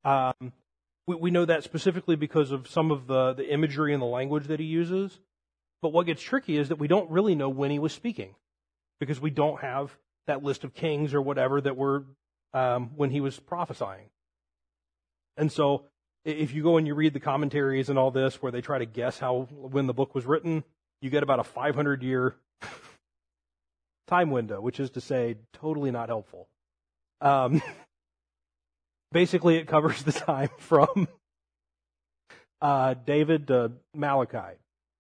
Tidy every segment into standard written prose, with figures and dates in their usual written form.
We know that specifically because of some of the imagery and the language that he uses. But what gets tricky is that we don't really know when he was speaking, because we don't have that list of kings or whatever that were when he was prophesying. And so if you go and you read the commentaries and all this where they try to guess when the book was written, you get about a 500-year time window, which is to say totally not helpful. Basically, it covers the time from David to Malachi.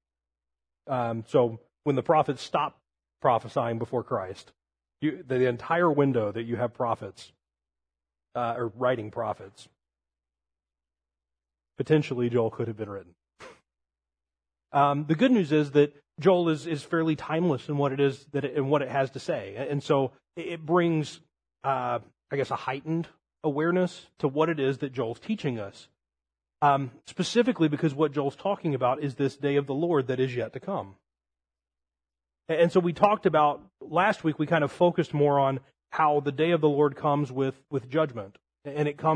So when the prophets stopped prophesying before Christ, the entire window that you have prophets or writing prophets, potentially Joel could have been written. The good news is that Joel is fairly timeless in what it is in what it has to say, and so it brings, I guess, a heightened awareness to what it is that Joel's teaching us. Specifically because what Joel's talking about is this day of the Lord that is yet to come. And so we talked about, last week we kind of focused more on how the day of the Lord comes with judgment. And it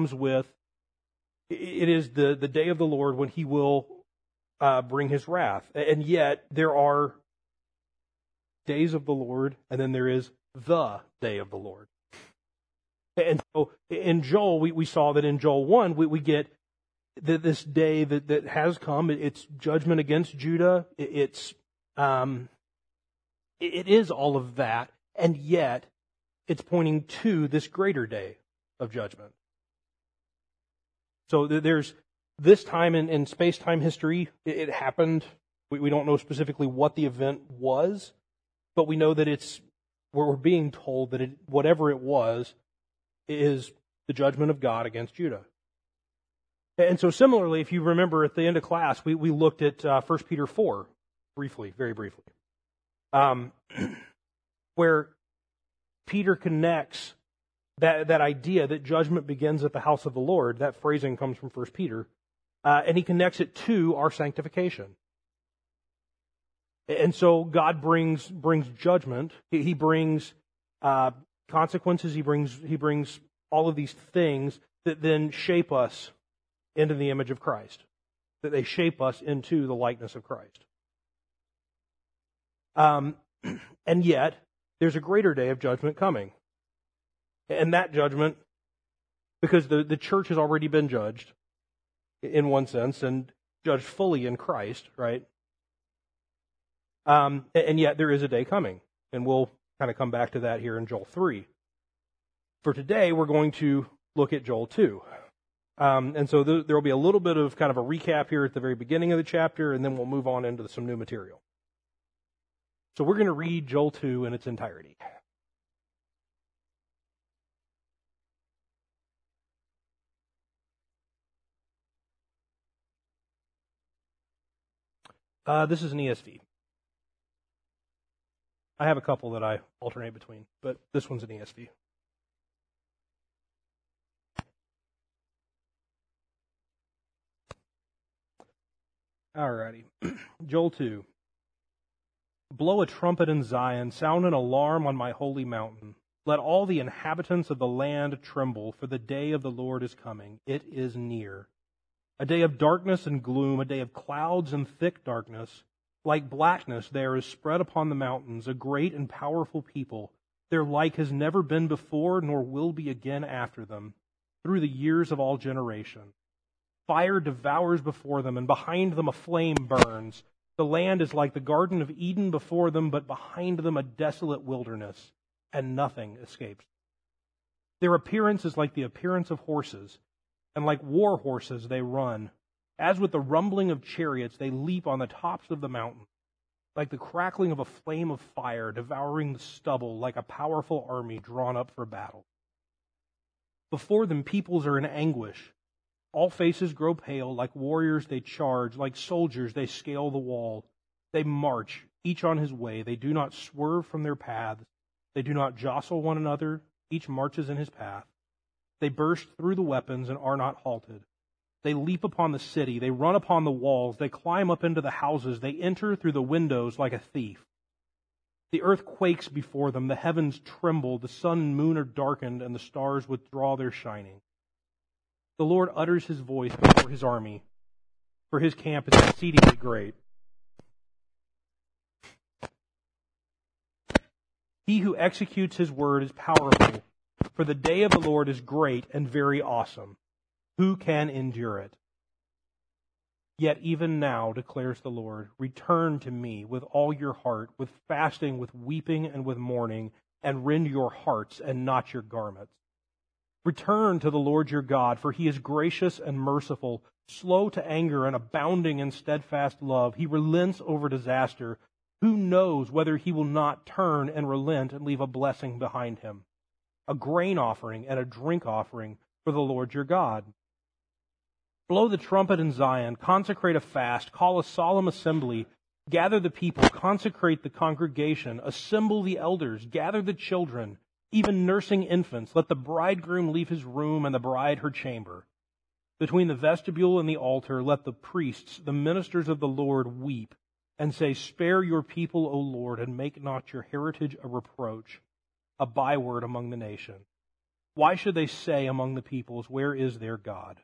is the day of the Lord when he will bring his wrath. And yet there are days of the Lord, and then there is the day of the Lord. And so in Joel, we saw that in Joel 1, we get this day that has come. It's judgment against Judah. It is all of that, and yet it's pointing to this greater day of judgment. So there's this time in space-time history, it happened. We don't know specifically what the event was, but we know that we're being told that whatever it was is the judgment of God against Judah. And so similarly, if you remember at the end of class, we looked at 1 Peter 4 very briefly, where Peter connects that idea that judgment begins at the house of the Lord. That phrasing comes from 1 Peter, and he connects it to our sanctification. And so God brings judgment. He brings consequences. He brings all of these things that then shape us into the image of Christ, that they shape us into the likeness of Christ. And yet, there's a greater day of judgment coming. And that judgment, because the church has already been judged, in one sense, and judged fully in Christ, right? And yet there is a day coming. And we'll kind of come back to that here in Joel 3. For today, we're going to look at Joel 2. And so there will be a little bit of kind of a recap here at the very beginning of the chapter, and then we'll move on into some new material. So we're going to read Joel 2 in its entirety. This is an ESV. I have a couple that I alternate between, but this one's an ESV. Alrighty. Joel 2. Blow a trumpet in Zion, sound an alarm on my holy mountain. Let all the inhabitants of the land tremble, for the day of the Lord is coming. It is near. A day of darkness and gloom, a day of clouds and thick darkness. Like blackness there is spread upon the mountains a great and powerful people. Their like has never been before, nor will be again after them, through the years of all generation. Fire devours before them, and behind them a flame burns. The land is like the Garden of Eden before them, but behind them a desolate wilderness, and nothing escapes. Their appearance is like the appearance of horses, and like war horses they run. As with the rumbling of chariots, they leap on the tops of the mountain, like the crackling of a flame of fire, devouring the stubble, like a powerful army drawn up for battle. Before them peoples are in anguish. All faces grow pale. Like warriors they charge. Like soldiers they scale the wall. They march, each on his way. They do not swerve from their paths. They do not jostle one another. Each marches in his path. They burst through the weapons and are not halted. They leap upon the city. They run upon the walls. They climb up into the houses. They enter through the windows like a thief. The earth quakes before them. The heavens tremble. The sun and moon are darkened, and the stars withdraw their shining. The Lord utters his voice before his army, for his camp is exceedingly great. He who executes his word is powerful, for the day of the Lord is great and very awesome. Who can endure it? Yet even now, declares the Lord, return to me with all your heart, with fasting, with weeping, and with mourning, and rend your hearts and not your garments. Return to the Lord your God, for he is gracious and merciful, slow to anger and abounding in steadfast love. He relents over disaster. Who knows whether he will not turn and relent and leave a blessing behind him? A grain offering and a drink offering for the Lord your God. Blow the trumpet in Zion, consecrate a fast, call a solemn assembly, gather the people, consecrate the congregation, assemble the elders, gather the children, even nursing infants. Let the bridegroom leave his room and the bride her chamber. Between the vestibule and the altar, let the priests, the ministers of the Lord, weep and say, spare your people, O Lord, and make not your heritage a reproach, a byword among the nations. Why should they say among the peoples, where is their God?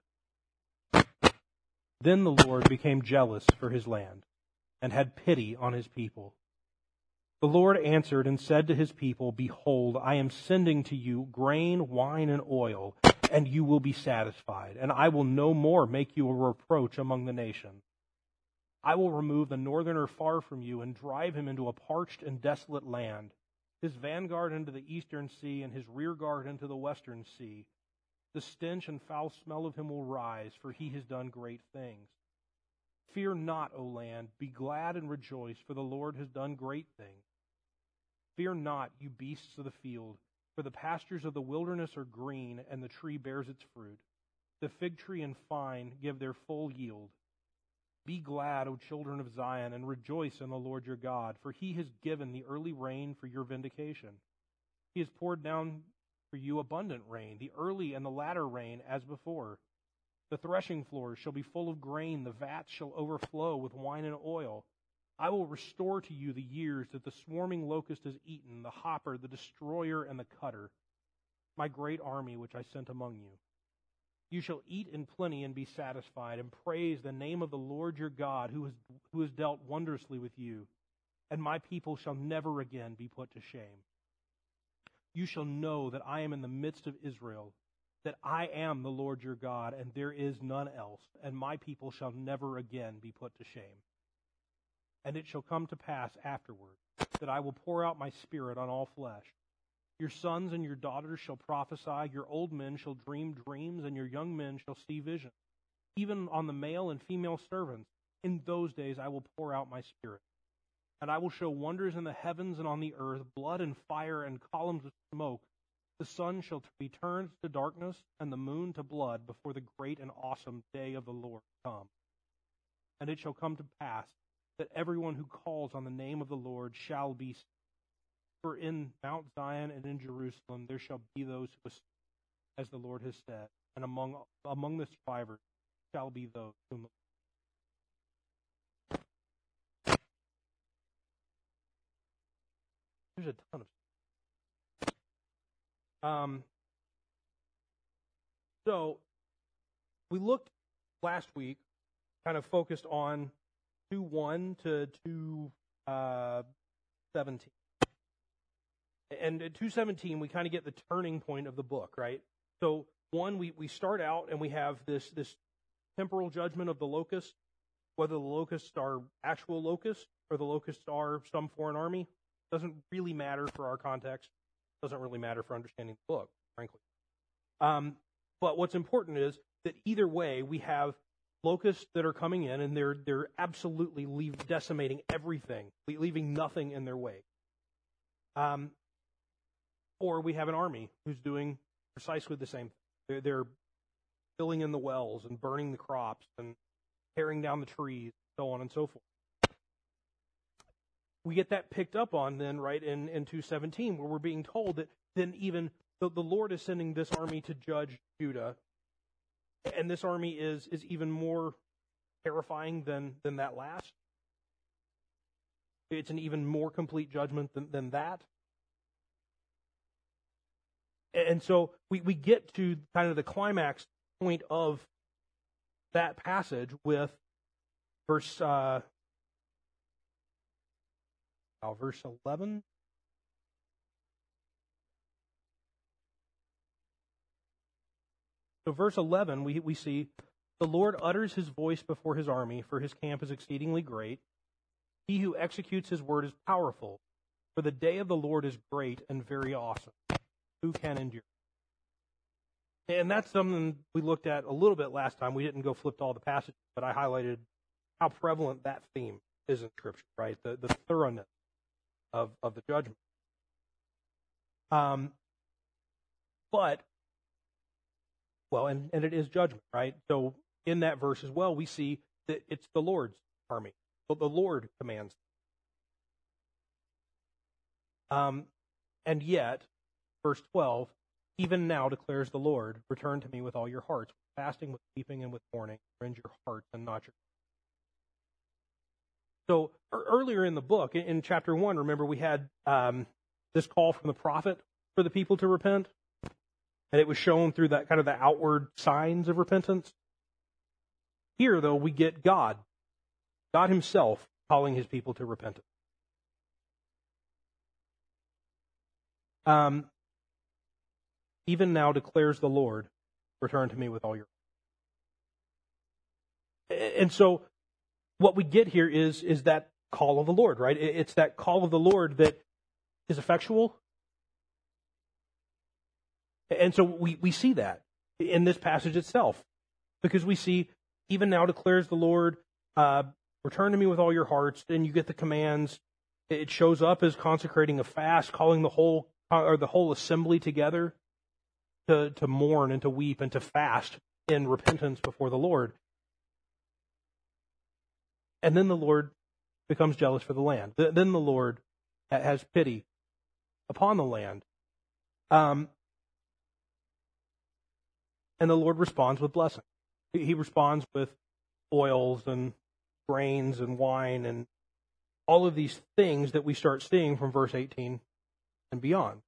Then the Lord became jealous for his land and had pity on his people. The Lord answered and said to his people, behold, I am sending to you grain, wine, and oil, and you will be satisfied, and I will no more make you a reproach among the nations. I will remove the northerner far from you and drive him into a parched and desolate land, his vanguard into the eastern sea and his rear guard into the western sea. The stench and foul smell of him will rise, for he has done great things. Fear not, O land, be glad and rejoice, for the Lord has done great things. Fear not, you beasts of the field, for the pastures of the wilderness are green, and the tree bears its fruit. The fig tree and vine give their full yield. Be glad, O children of Zion, and rejoice in the Lord your God, for he has given the early rain for your vindication. He has poured down for you abundant rain, the early and the latter rain as before. The threshing floors shall be full of grain, the vats shall overflow with wine and oil. I will restore to you the years that the swarming locust has eaten, the hopper, the destroyer, and the cutter, my great army which I sent among you. You shall eat in plenty and be satisfied, and praise the name of the Lord your God, who has dealt wondrously with you. And my people shall never again be put to shame. You shall know that I am in the midst of Israel, that I am the Lord your God, and there is none else, and my people shall never again be put to shame. And it shall come to pass afterward that I will pour out my spirit on all flesh. Your sons and your daughters shall prophesy, your old men shall dream dreams, and your young men shall see visions. Even on the male and female servants, in those days I will pour out my spirit. And I will show wonders in the heavens and on the earth, blood and fire and columns of smoke. The sun shall be turned to darkness and the moon to blood before the great and awesome day of the Lord come. And it shall come to pass that everyone who calls on the name of the Lord shall be saved. For in Mount Zion and in Jerusalem there shall be those who escape, as the Lord has said, and among the survivors shall be those whom the There's a ton of so we looked last week, kind of focused on 2:1 to 2:17. And at 2:17, we kind of get the turning point of the book, right? So, we start out and we have this temporal judgment of the locusts, whether the locusts are actual locusts or the locusts are some foreign army. Doesn't really matter for our context. Doesn't really matter for understanding the book, frankly. But what's important is that either way, we have locusts that are coming in and they're absolutely decimating everything, leaving nothing in their wake. Or we have an army who's doing precisely the same thing. They're filling in the wells and burning the crops and tearing down the trees, so on and so forth. We get that picked up on then, right, in 2:17, where we're being told that then even the Lord is sending this army to judge Judah, and this army is even more terrifying than that last. It's an even more complete judgment than that. And so we get to kind of the climax point of that passage with verse 11. So verse 11, we see, the Lord utters his voice before his army, for his camp is exceedingly great. He who executes his word is powerful, for the day of the Lord is great and very awesome. Who can endure? And that's something we looked at a little bit last time. We didn't go flip to all the passages, but I highlighted how prevalent that theme is in Scripture, right? The thoroughness of the judgment. And it is judgment, right? So in that verse as well, we see that it's the Lord's army. So the Lord commands. And yet, verse 12, even now declares the Lord, return to me with all your hearts, with fasting, with weeping, and with mourning. Rend your heart and not your. So earlier in the book, in chapter 1, remember we had this call from the prophet for the people to repent? And it was shown through that kind of the outward signs of repentance. Here, though, we get God himself calling his people to repentance. Even now declares the Lord, return to me with all your. And so what we get here is that call of the Lord, right? It's that call of the Lord that is effectual. And so we see that in this passage itself, because we see, even now declares the Lord, return to me with all your hearts. Then you get the commands. It shows up as consecrating a fast, calling the whole assembly together to mourn and to weep and to fast in repentance before the Lord. And then the Lord becomes jealous for the land. Then the Lord has pity upon the land. And the Lord responds with blessing. He responds with oils and grains and wine and all of these things that we start seeing from verse 18 and beyond.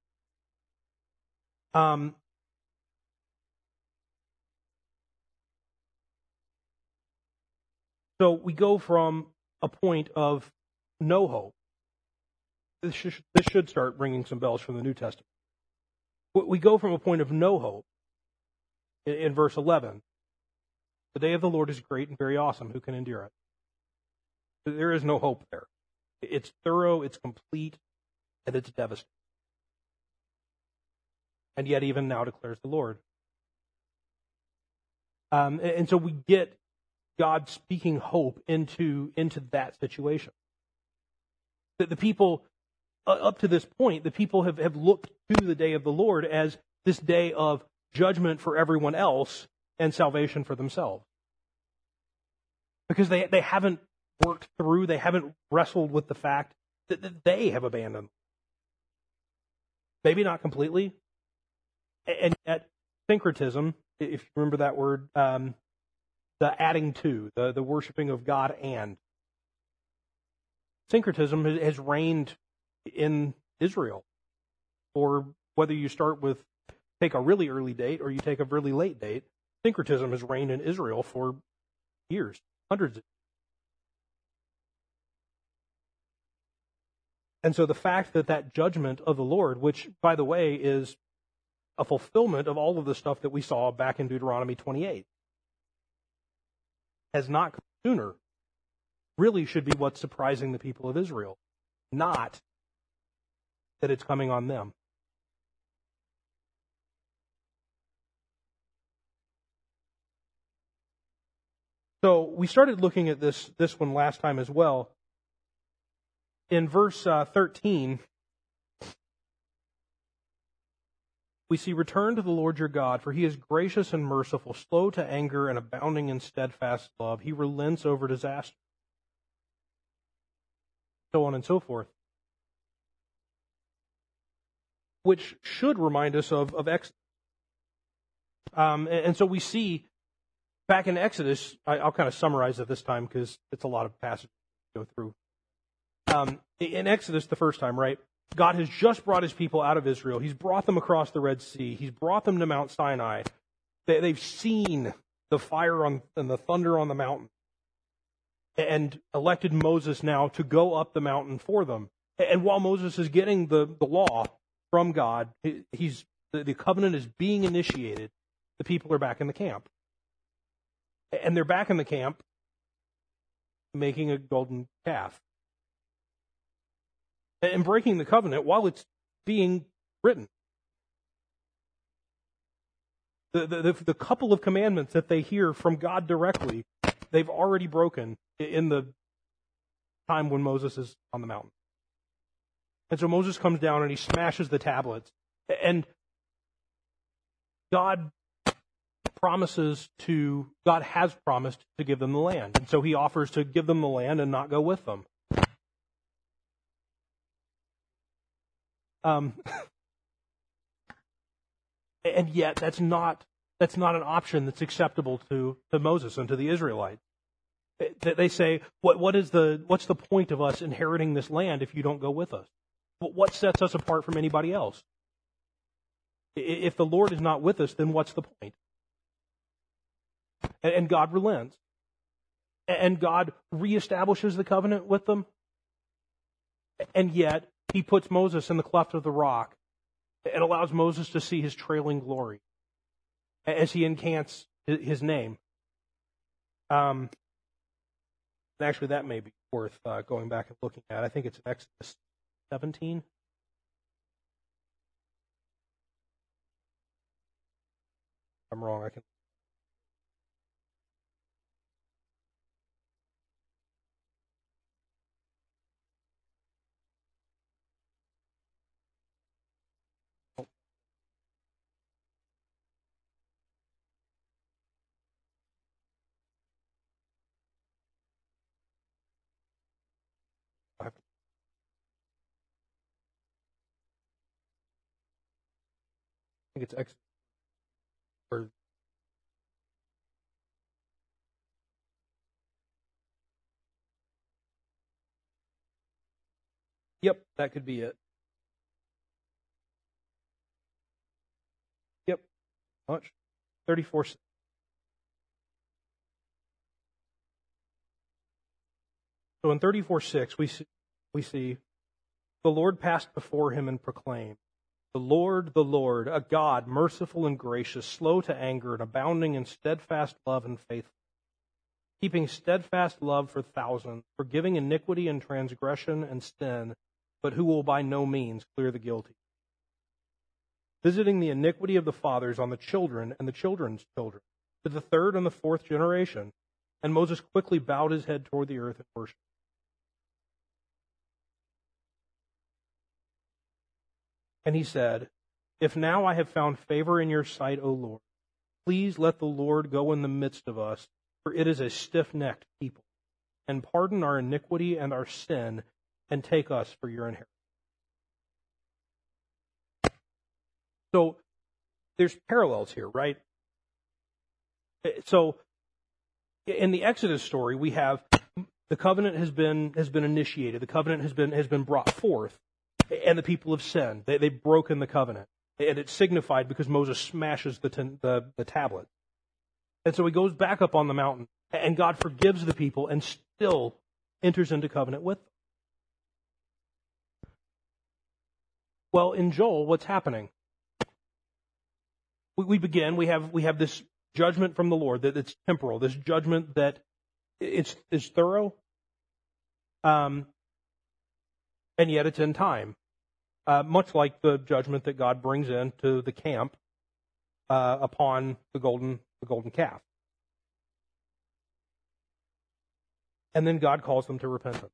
So we go from a point of no hope. This should start ringing some bells from the New Testament. We go from a point of no hope in verse 11. The day of the Lord is great and very awesome. Who can endure it? There is no hope there. It's thorough, it's complete, and it's devastating. And yet even now declares the Lord. And so we get God speaking hope into that situation. That the people, up to this point, the people have looked to the day of the Lord as this day of judgment for everyone else and salvation for themselves. Because they haven't worked through, they haven't wrestled with the fact that they have abandoned. Maybe not completely. And yet, syncretism, if you remember that word, the adding to, the worshiping of God and. Syncretism has reigned in Israel. Or whether you take a really early date or you take a really late date, syncretism has reigned in Israel for years, hundreds of years. And so the fact that judgment of the Lord, which, by the way, is a fulfillment of all of the stuff that we saw back in Deuteronomy 28, has not come sooner, really should be what's surprising the people of Israel, not that it's coming on them. So we started looking at this one last time as well. In verse 13, we see, return to the Lord your God, for he is gracious and merciful, slow to anger and abounding in steadfast love. He relents over disaster. So on and so forth. Which should remind us of Exodus. And so we see back in Exodus, I'll kind of summarize it this time because it's a lot of passages to go through. In Exodus, the first time, right? God has just brought his people out of Israel. He's brought them across the Red Sea. He's brought them to Mount Sinai. They've seen the fire and the thunder on the mountain, and elected Moses now to go up the mountain for them. And while Moses is getting the law from God, the covenant is being initiated, the people are back in the camp. And they're back in the camp making a golden calf. And breaking the covenant while it's being written. The couple of commandments that they hear from God directly, they've already broken in the time when Moses is on the mountain. And so Moses comes down and he smashes the tablets. And God has promised to give them the land. And so he offers to give them the land and not go with them. And yet that's not an option that's acceptable to Moses and to the Israelites. They say, what's the point of us inheriting this land if you don't go with us? What sets us apart from anybody else? If the Lord is not with us, then what's the point? And God relents. And God reestablishes the covenant with them. And yet, he puts Moses in the cleft of the rock and allows Moses to see his trailing glory as he incants his name. Actually, that may be worth going back and looking at. I think it's Exodus 17. I'm wrong. I think it's Exodus. Yep, that could be it. Yep, much. 34. So in 34:6, we see the Lord passed before him and proclaimed, the Lord, a God merciful and gracious, slow to anger and abounding in steadfast love and faithfulness, keeping steadfast love for thousands, forgiving iniquity and transgression and sin, but who will by no means clear the guilty, visiting the iniquity of the fathers on the children and the children's children, to the third and the fourth generation. And Moses quickly bowed his head toward the earth and worshipped. And he said, if now I have found favor in your sight, O Lord, please let the Lord go in the midst of us, for it is a stiff-necked people, and pardon our iniquity and our sin, and take us for your inheritance. So there's parallels here, right? So in the Exodus story, we have the covenant has been initiated, the covenant has been brought forth, and the people have sinned. They've broken the covenant, and it's signified because Moses smashes the tablet. And so he goes back up on the mountain, and God forgives the people and still enters into covenant with them. Well, in Joel, what's happening? We have this judgment from the Lord that it's temporal, this judgment that it's thorough, and yet it's in time. Much like the judgment that God brings into the camp upon the golden calf. And then God calls them to repentance.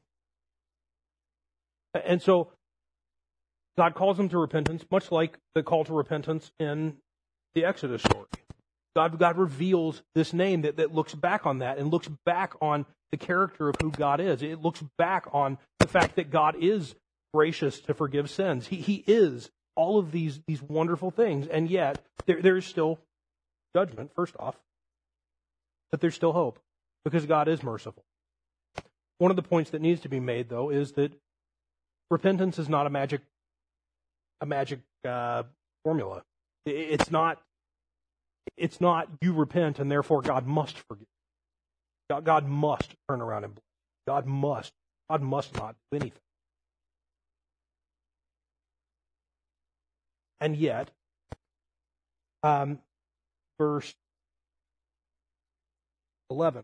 And so God calls them to repentance, much like the call to repentance in the Exodus story. God reveals this name that looks back on that and looks back on the character of who God is. It looks back on the fact that God is gracious to forgive sins. He is all of these wonderful things, and yet there is still judgment, first off, but there's still hope because God is merciful. One of the points that needs to be made, though, is that repentance is not a magic formula. It's not It's not you repent and therefore God must forgive. God must turn around and bless. God must not do anything. And yet, verse 11,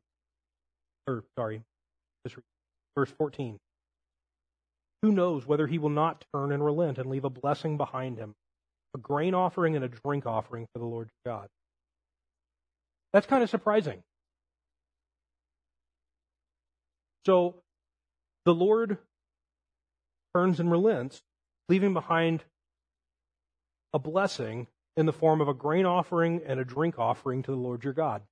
verse 14. Who knows whether he will not turn and relent and leave a blessing behind him, a grain offering and a drink offering for the Lord your God. That's kind of surprising. So, the Lord turns and relents, leaving behind a blessing in the form of a grain offering and a drink offering to the Lord your God.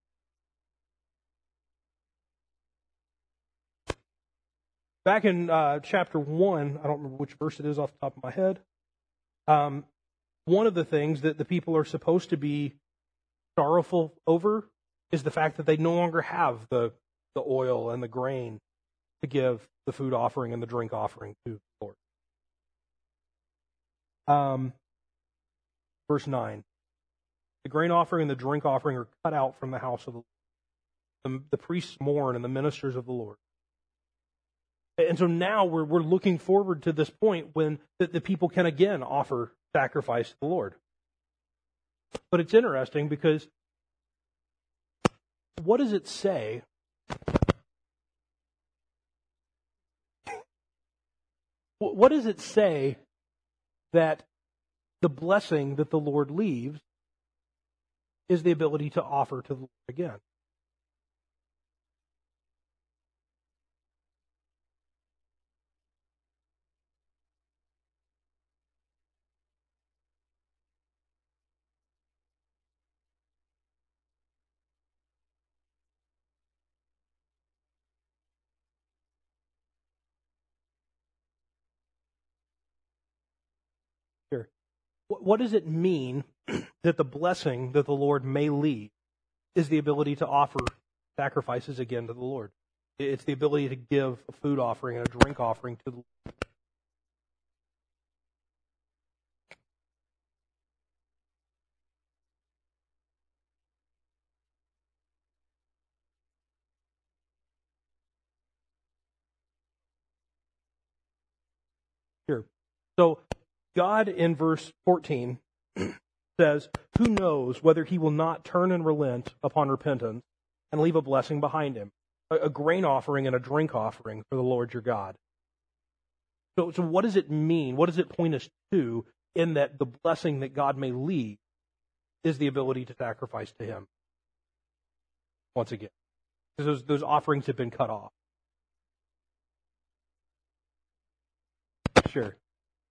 Back in chapter 1, I don't remember which verse it is off the top of my head, one of the things that the people are supposed to be sorrowful over is the fact that they no longer have the oil and the grain to give the food offering and the drink offering to the Lord. Verse 9. The grain offering and the drink offering are cut out from the house of the Lord. The priests mourn and the ministers of the Lord. And so now we're looking forward to this point when the people can again offer sacrifice to the Lord. But it's interesting because what does it say? What does it say that the blessing that the Lord leaves is the ability to offer to the Lord again? Here. What does it mean that the blessing that the Lord may leave is the ability to offer sacrifices again to the Lord? It's the ability to give a food offering and a drink offering to the Lord. Here. So God in verse 14 says, who knows whether he will not turn and relent upon repentance and leave a blessing behind him, a grain offering and a drink offering for the Lord your God. So what does it mean? What does it point us to in that the blessing that God may leave is the ability to sacrifice to him? Once again, because those offerings have been cut off. Sure.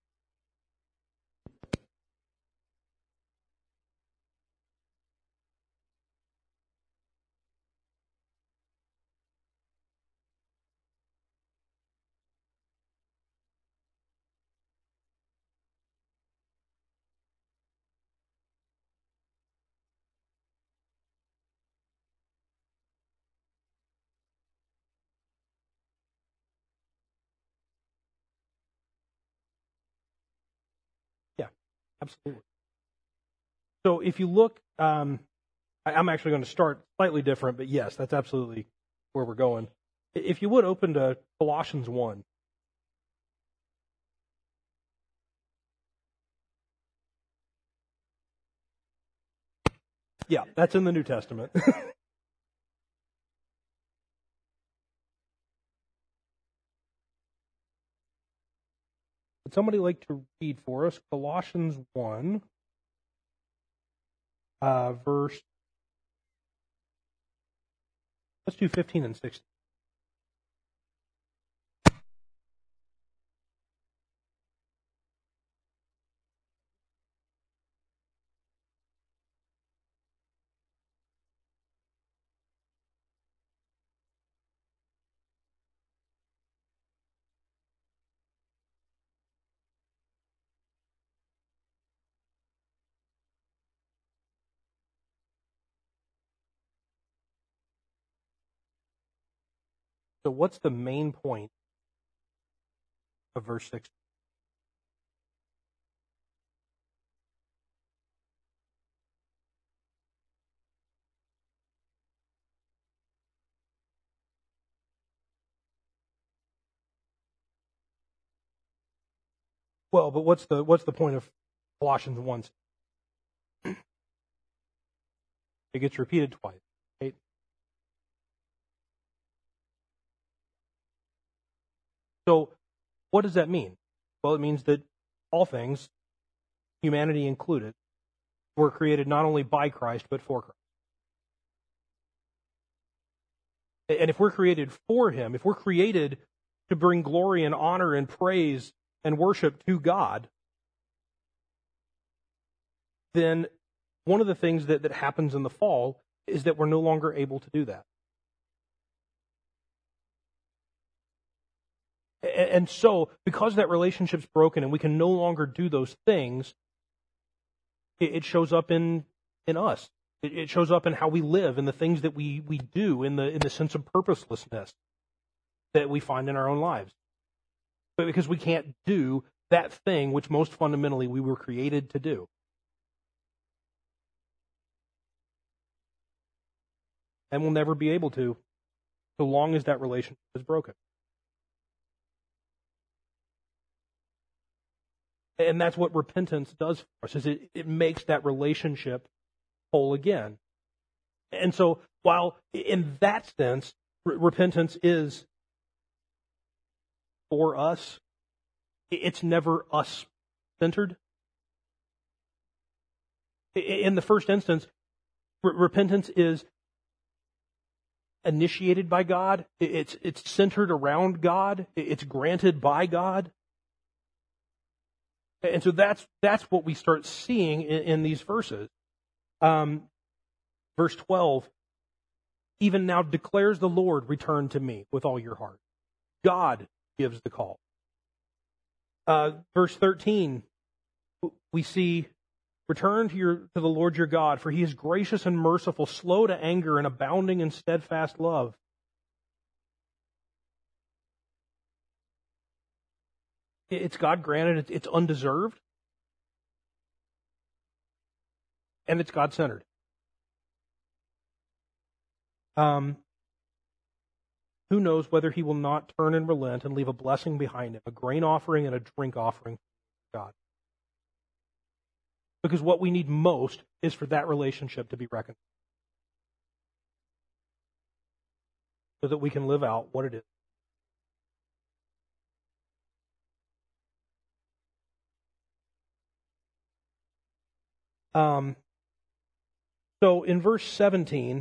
Yeah, absolutely. So if you look, I'm actually going to start slightly different, but yes, that's absolutely where we're going. If you would open to Colossians 1. Yeah, that's in the New Testament. Would somebody like to read for us Colossians 1, verse, let's do 15 and 16. So what's the main point of verse 16? Well, but what's the point of Colossians 1? It gets repeated twice, right? So what does that mean? Well, it means that all things, humanity included, were created not only by Christ, but for Christ. And if we're created for Him, if we're created to bring glory and honor and praise and worship to God, then one of the things that happens in the fall is that we're no longer able to do that. And so, because that relationship's broken and we can no longer do those things, it shows up in us. It shows up in how we live, in the things that we do, in the sense of purposelessness that we find in our own lives. But because we can't do that thing which most fundamentally we were created to do. And we'll never be able to, so long as that relationship is broken. And that's what repentance does for us, is it makes that relationship whole again. And so, while in that sense, repentance is for us, it's never us-centered. In the first instance, repentance is initiated by God. It's centered around God. It's granted by God. And so that's what we start seeing in these verses. Verse 12, even now declares the Lord, return to me with all your heart. God gives the call. Verse 13, we see, return to the Lord your God, for He is gracious and merciful, slow to anger and abounding in steadfast love. It's God granted, it's undeserved, and it's God centered. Who knows whether He will not turn and relent and leave a blessing behind Him, a grain offering and a drink offering for God. Because what we need most is for that relationship to be reconciled, so that we can live out what it is. So in verse 17,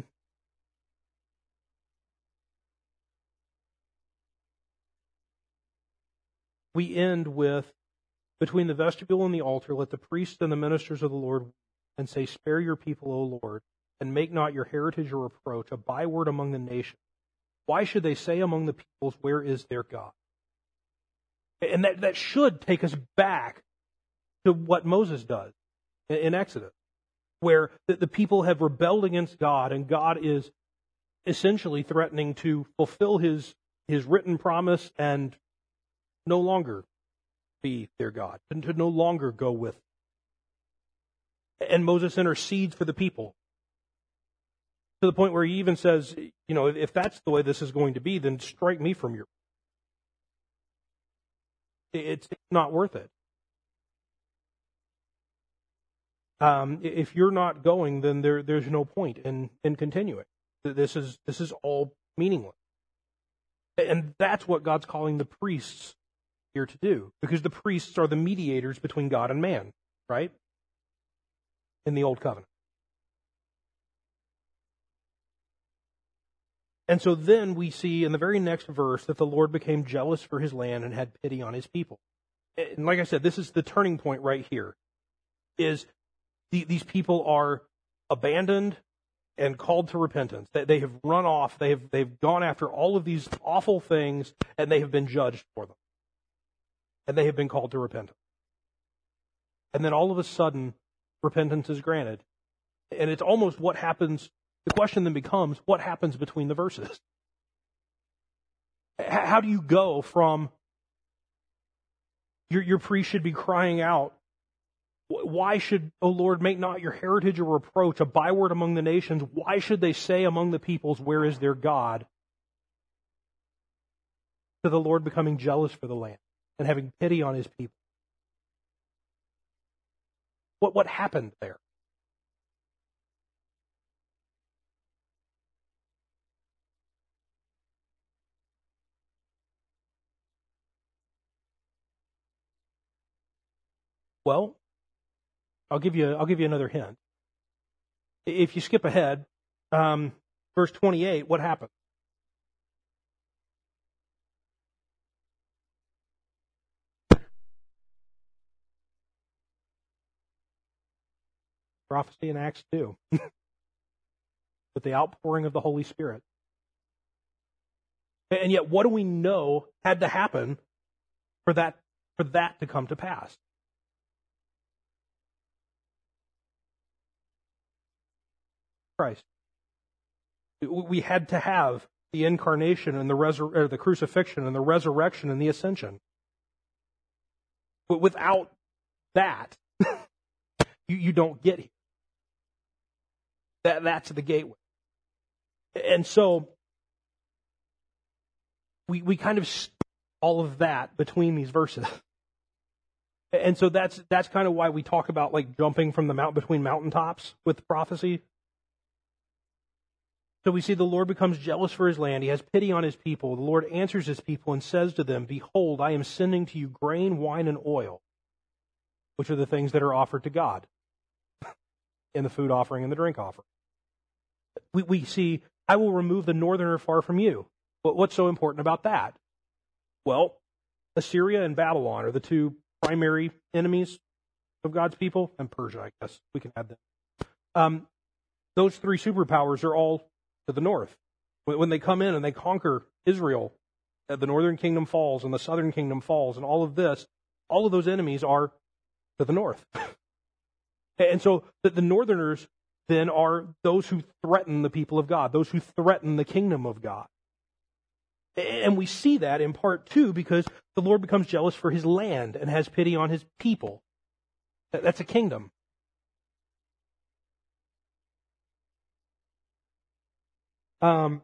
we end with, between the vestibule and the altar, let the priests and the ministers of the Lord and say, spare your people, O Lord, and make not your heritage a reproach, a byword among the nations. Why should they say among the peoples, where is their God? And that should take us back to what Moses does in Exodus, where the people have rebelled against God, and God is essentially threatening to fulfill his written promise and no longer be their God, and to no longer go with them. And Moses intercedes for the people, to the point where he even says, if that's the way this is going to be, then strike me from your... It's not worth it. If you're not going, then there's no point in continuing. This is all meaningless. And that's what God's calling the priests here to do, because the priests are the mediators between God and man, right? In the Old Covenant. And so then we see in the very next verse that the Lord became jealous for His land and had pity on His people. And like I said, this is the turning point right here, is these people are abandoned and called to repentance. They have run off. They've gone after all of these awful things, and they have been judged for them. And they have been called to repentance. And then all of a sudden, repentance is granted. And it's almost what happens. The question then becomes, what happens between the verses? How do you go from your priest should be crying out, why should, O Lord, make not your heritage a reproach, a byword among the nations? Why should they say among the peoples, where is their God? To the Lord becoming jealous for the land and having pity on His people. What happened there? Well, I'll give you another hint. If you skip ahead, verse 28, what happened? Prophecy in Acts 2. With the outpouring of the Holy Spirit. And yet, what do we know had to happen for that to come to pass? Christ. We had to have the incarnation and the crucifixion and the resurrection and the ascension. But without that, you don't get here. That's the gateway. And so we kind of all of that between these verses. And so that's kind of why we talk about like jumping from the between mountaintops with prophecy. So we see the Lord becomes jealous for his land. He has pity on his people. The Lord answers his people and says to them, "Behold, I am sending to you grain, wine, and oil," which are the things that are offered to God in the food offering and the drink offering. We see, "I will remove the northerner far from you." But what's so important about that? Well, Assyria and Babylon are the two primary enemies of God's people, and Persia, I guess. We can add them. Those three superpowers are all to the north. When they come in and they conquer Israel, the northern kingdom falls and the southern kingdom falls and all of those enemies are to the north. And so the northerners then are those who threaten the people of God, those who threaten the kingdom of God. And we see that in part two because the Lord becomes jealous for his land and has pity on his people. That's a kingdom. And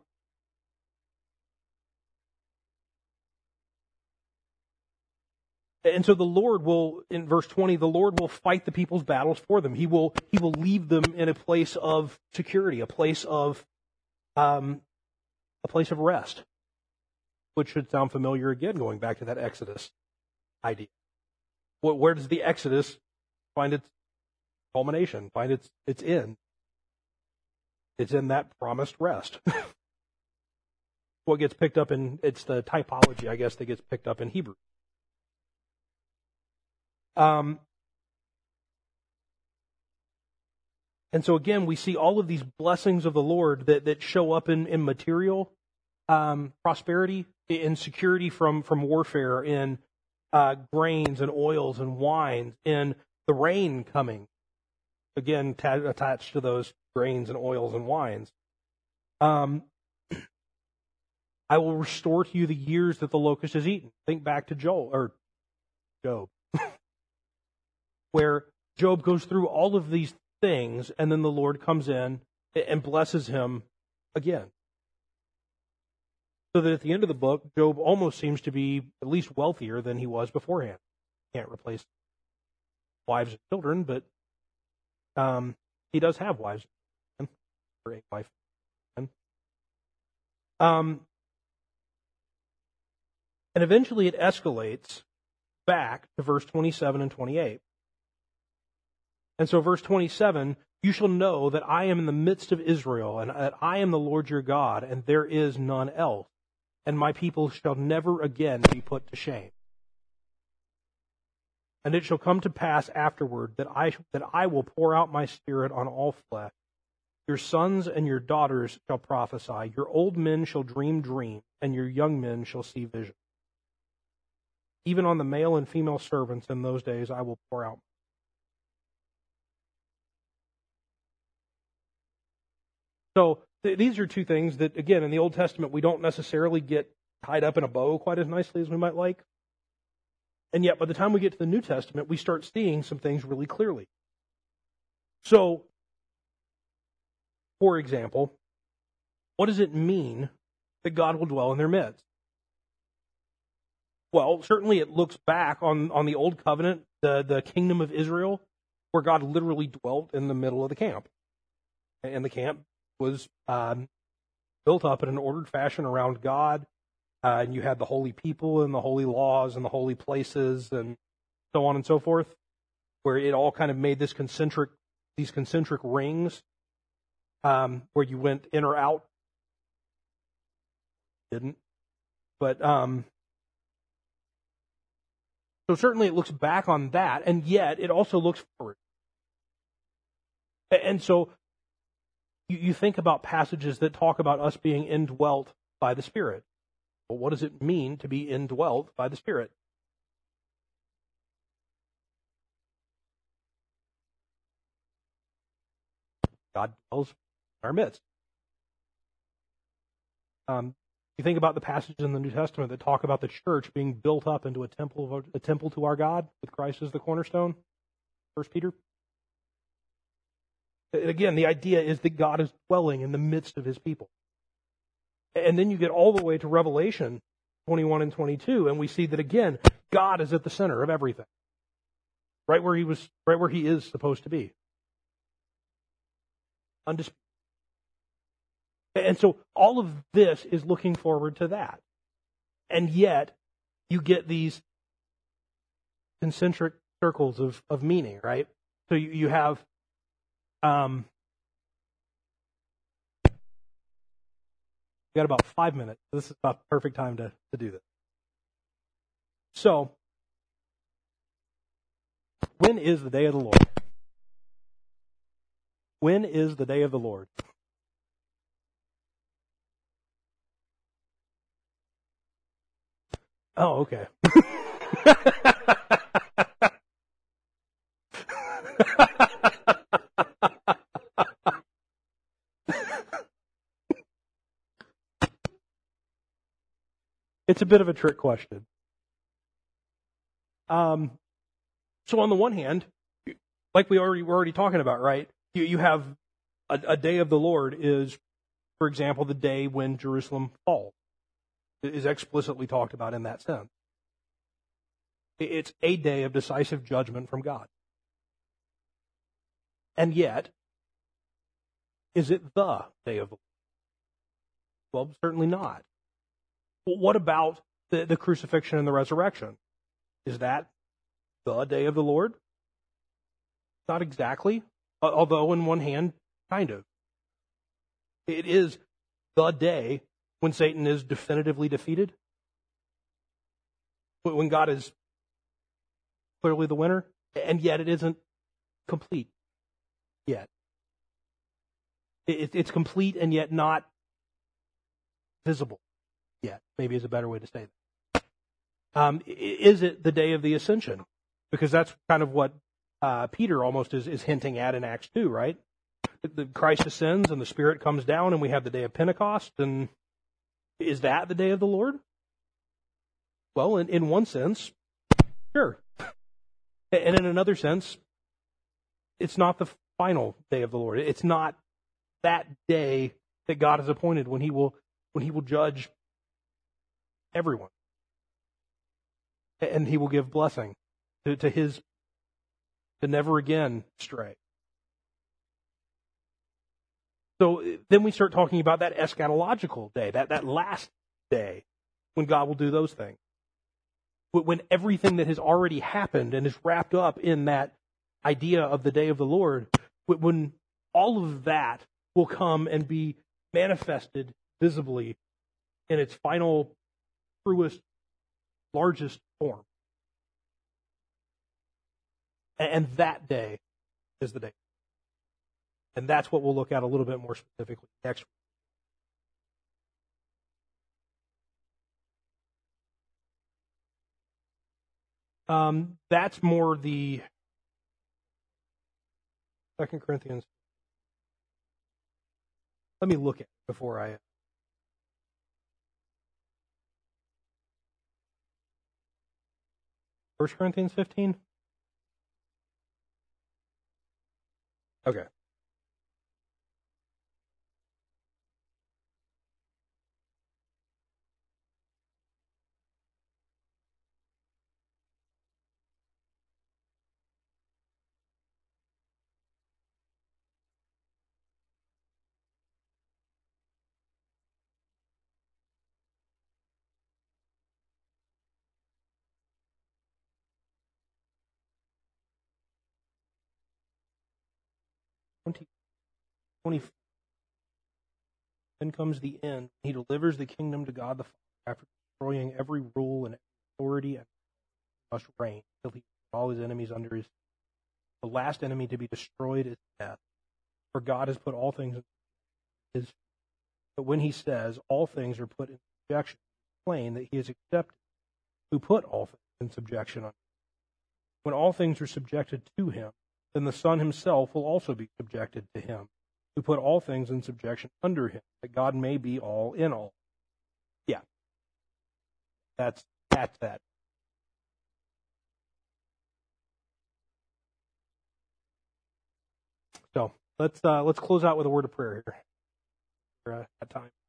so the Lord will, in verse 20, the Lord will fight the people's battles for them. He will leave them in a place of security, a place of rest, which should sound familiar again, going back to that Exodus idea. Where does the Exodus find its culmination, find its end? It's in that promised rest. What gets picked up it's the typology, I guess, that gets picked up in Hebrew. And so again, we see all of these blessings of the Lord that show up in material prosperity, in security from warfare, in grains and oils and wines, in the rain coming, again attached to those grains and oils and wines. I will restore to you the years that the locust has eaten. Think back to Job, where Job goes through all of these things, and then the Lord comes in and blesses him again. So that at the end of the book, Job almost seems to be at least wealthier than he was beforehand. Can't replace wives and children, but he does have wives or a wife. And eventually it escalates back to verse 27 and 28. And so verse 27, "You shall know that I am in the midst of Israel, and that I am the Lord your God, and there is none else. And my people shall never again be put to shame. And it shall come to pass afterward that I will pour out my spirit on all flesh. Your sons and your daughters shall prophesy. Your old men shall dream dreams, and your young men shall see visions. Even on the male and female servants in those days I will pour out." So these are two things that, again, in the Old Testament, we don't necessarily get tied up in a bow quite as nicely as we might like. And yet, by the time we get to the New Testament, we start seeing some things really clearly. So, for example, what does it mean that God will dwell in their midst? Well, certainly it looks back on the Old Covenant, the kingdom of Israel, where God literally dwelt in the middle of the camp. And the camp was built up in an ordered fashion around God. And you had the holy people and the holy laws and the holy places and so on and so forth, where it all kind of made these concentric rings, where you went in or out. Didn't. But so certainly it looks back on that, and yet it also looks forward. And so you think about passages that talk about us being indwelt by the Spirit. Well, what does it mean to be indwelt by the Spirit? God dwells in our midst. You think about the passages in the New Testament that talk about the church being built up into a temple to our God, with Christ as the cornerstone. 1 Peter. And again, the idea is that God is dwelling in the midst of His people. And then you get all the way to Revelation 21 and 22, and we see that again, God is at the center of everything, right where He is supposed to be. Undisputed. And so all of this is looking forward to that. And yet, you get these concentric circles of meaning, right? So you have you got about 5 minutes. This is about the perfect time to do this. So, when is the day of the Lord? When is the day of the Lord? Oh, okay. It's a bit of a trick question. So on the one hand, like we're already talking about, right? You have a day of the Lord is, for example, the day when Jerusalem falls. It is explicitly talked about in that sense. It's a day of decisive judgment from God. And yet, is it the day of the Lord? Well, certainly not. Well, what about the crucifixion and the resurrection? Is that the day of the Lord? Not exactly, although in one hand, kind of. It is the day when Satan is definitively defeated, when God is clearly the winner, and yet it isn't complete yet. It's complete and yet not visible yet, maybe is a better way to say that. Is it the day of the ascension? Because that's kind of what Peter almost is hinting at in Acts 2, right? The Christ ascends and the Spirit comes down and we have the day of Pentecost. And is that the day of the Lord? Well, in one sense, sure. And in another sense, it's not the final day of the Lord. It's not that day that God has appointed when He will judge everyone. And He will give blessing to His to never again stray. So then we start talking about that eschatological day, that last day when God will do those things. When everything that has already happened and is wrapped up in that idea of the day of the Lord, when all of that will come and be manifested visibly in its final, truest, largest form. And that day is the day. And that's what we'll look at a little bit more specifically next week. That's more the 2 Corinthians. Let me look at it before I... 1 Corinthians 15? Okay. 20, 24. Then comes the end. He delivers the kingdom to God the Father after destroying every rule and authority and must reign until he put all his enemies under his. The last enemy to be destroyed is death. For God has put all things in his. But when he says all things are put in subjection, it's plain that he is accepted who put all things in subjection on him. When all things are subjected to him, then the Son himself will also be subjected to him, who put all things in subjection under him, that God may be all in all. Yeah. That's that. So let's close out with a word of prayer here. At time.